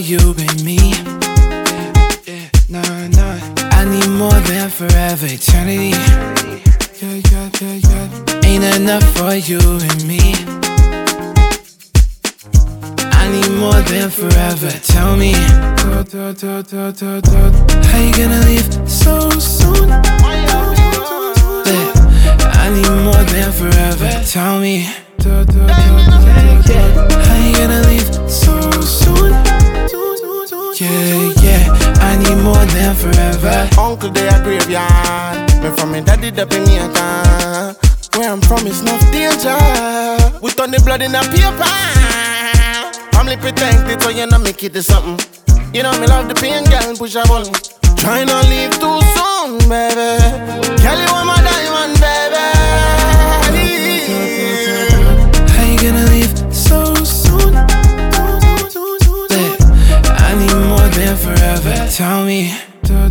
you and me. Yeah, nah, nah. I need more than forever, eternity. Ain't enough for you and me. I need more than forever. Tell me, how you gonna leave so soon? I need more than forever. Tell me, how you gonna leave so soon? Yeah, I need more than forever. Uncle, they a graveyard. Me from me daddy, the Jamaica. Where I'm from is enough danger. We turn the blood in a paper. Family pretend it so you know make it to something. You know me love the pain, girl, push a button. Try not leave too soon, baby. Girl, you want my diamond, baby. How you gonna leave so soon? I need more than forever. Tell me, how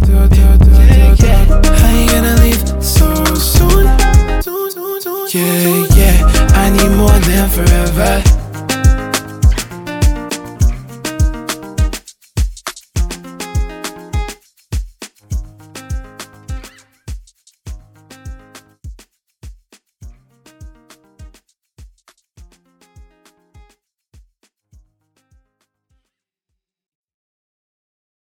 you gonna leave so soon? Yeah, I need more than forever.